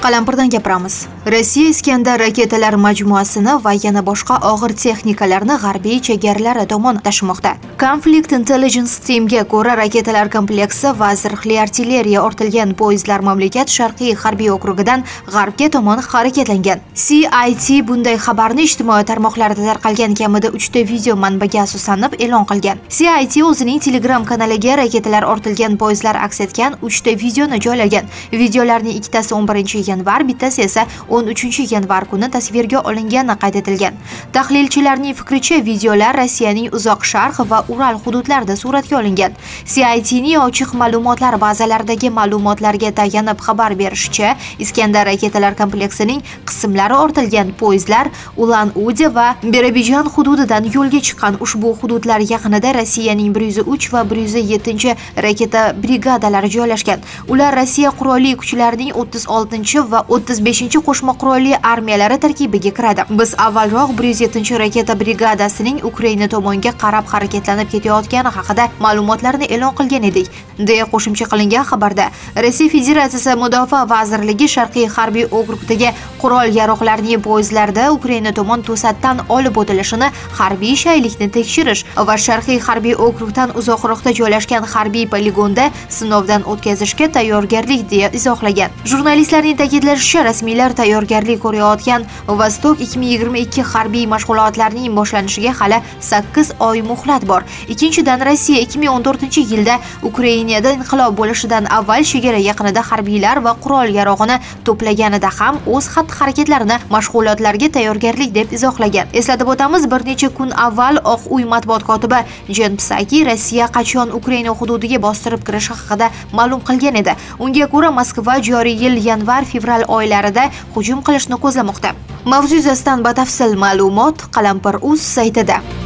Qalampirdan gapiramiz. Rossiya Iskandar raketalar majmuasini va yana boshqa og'ir texnikalarni g'arbiy chegaralari tomon tashimoqda. Conflict Intelligence Teamga ko'ra, raketalar kompleksi va zirhli artilleriya ortilgan poyezdlar mamlakat sharqiy harbiy okrugidan g'arbga tomon harakatlangan. CIT bunday xabarni ijtimoiy tarmoqlarda tarqalgan kamida 3 ta video manbaga asoslanib e'lon qilgan. CIT o'zining Telegram kanaliga raketalar ortilgan poyezdlar aks etgan 3 ta videoni joylagan. Videolarning ikkitasi 11-yanvar, bittasi esa 13-yanvar kuni tasvirga olingani qayd etilgan. Tahlilchilarning fikricha, videolar Rossiyaning uzoq sharq va Ural hududlarida suratga olingan. CITning ochiq ma'lumotlar bazalaridagi ma'lumotlarga tayanib xabar berishicha, Iskandar raketalar kompleksining qismlari ortilgan poyezdlar Ulan-Ude va Birobijan hududidan yo'lga chiqqan. Ushbu hududlar yaqinida Rossiyaning 103 va 107 raketa brigadalari joylashgan. Ular Rossiya qurolli kuchlarining 36 va 35 qo'shma qurolli armiyalari tarkibiga kiradi. Biz avvalroq 107 raketa brigadasining Ukraina tomonga qarab harakatlanib ketayotgani haqida ma'lumotlarni e'lon qilgan edik, deya qo'shimcha qilingan xabarda. Rossiya Federatsiyasi Mudofaa vazirligi Sharqiy harbiy okrugdagi qurol-yaroqlarning poyezdlarda Ukraina tomon to'satdan olib o'tilishini, harbiy shaylikni tekshirish va Sharqiy harbiy okrugdan uzoqroqda joylashgan harbiy poligonda sinovdan o'tkazishga tayyorgarlik deya izohlagan. Jurnalistlarning ta'kidlashicha, rasmiylar tayyorgarlik ko'rayotgan Vostok 2022 harbiy mashg'ulotlarining boshlanishiga hali 8 oy muhlat bor. Ikkinchidan, Rossiya 2014-yilda Ukrainada inqilob bo'lishidan avval chegara yaqinida harbiylar va qurol-yarog'ini to'plaganida ham o'z xatti-harakatlarini mashg'ulotlarga tayyorgarlik deb izohlagan. Eslatib o'tamiz, bir necha kun avval Oq uy matbuot kotibi Jen Psaki Rossiya qachon Ukraina hududiga bostirib kirishi haqida ma'lum qilgan edi. Unga ko'ra, Moskva joriy yil yanvar-fevral oylarida hujum qilishni ko'zlamoqda. Mavzu yuzasidan batafsil ma'lumot Qalampir.uz saytida.